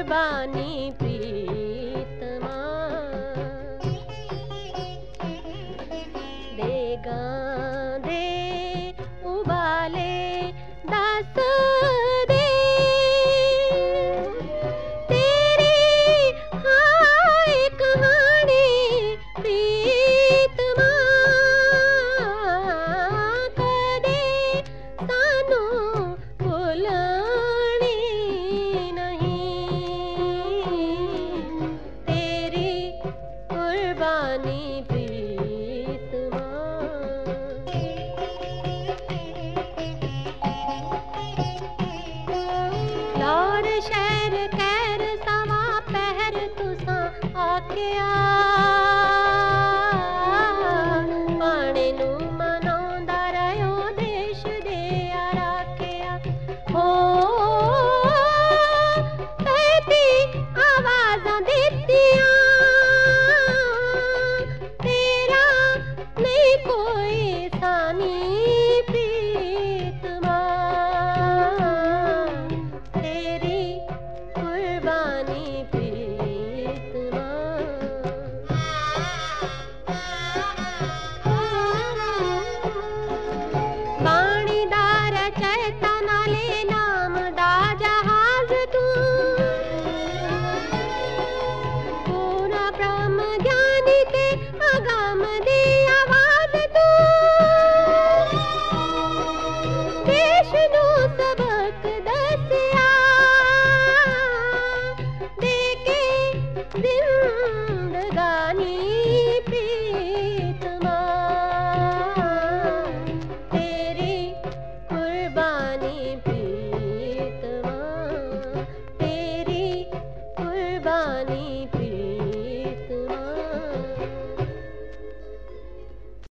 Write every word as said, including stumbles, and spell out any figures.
कुर्बानी प्रीतमा देगा दे उबाले दस दे तेरी हाय कहानी प्रीतमा कदे सानू भुलनी नहीं तेरी कुर्बानी प्रीतमा लाहौर शहर कैर सवा पहर तुसा आखिया पाने नू मनाउंदा रहो देश दे आराखिया हो कहती आवाज़ां दित्तियां तेरा नहीं कोई सानी प्रीतमा तेरी कुर्बानी प्रीतमा बाणीदार चैता नाले नाम दा जहाज तू पूरा ब्रह्म ज्ञानी के अगम दी आवाज तू देश नू सबक दसिया दे के जिंदगानी